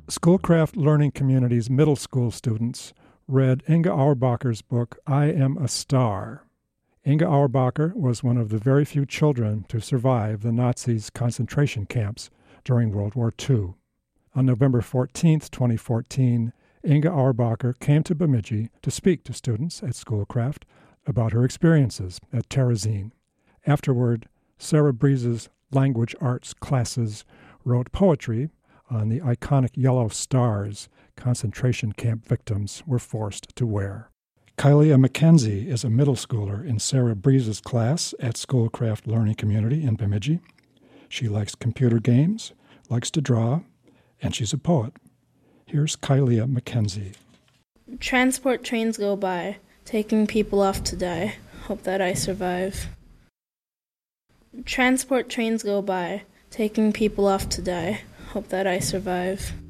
Schoolcraft Learning Community's middle school students read Inga Auerbacher's book, I Am a Star. Inga Auerbacher was one of the very few children to survive the Nazis' concentration camps during World War II. On November 14, 2014, Inga Auerbacher came to Bemidji to speak to students at Schoolcraft about her experiences at Terezin. Afterward, Sarah Breeze's language arts classes wrote poetry on the iconic yellow stars concentration camp victims were forced to wear. Kylia McKenzie is a middle schooler in Sarah Breeze's class at Schoolcraft Learning Community in Bemidji. She likes computer games, likes to draw, and she's a poet. Here's Kylia McKenzie. Transport trains go by, taking people off to die. Hope that I survive. Transport trains go by, taking people off to die. Hope that I survive.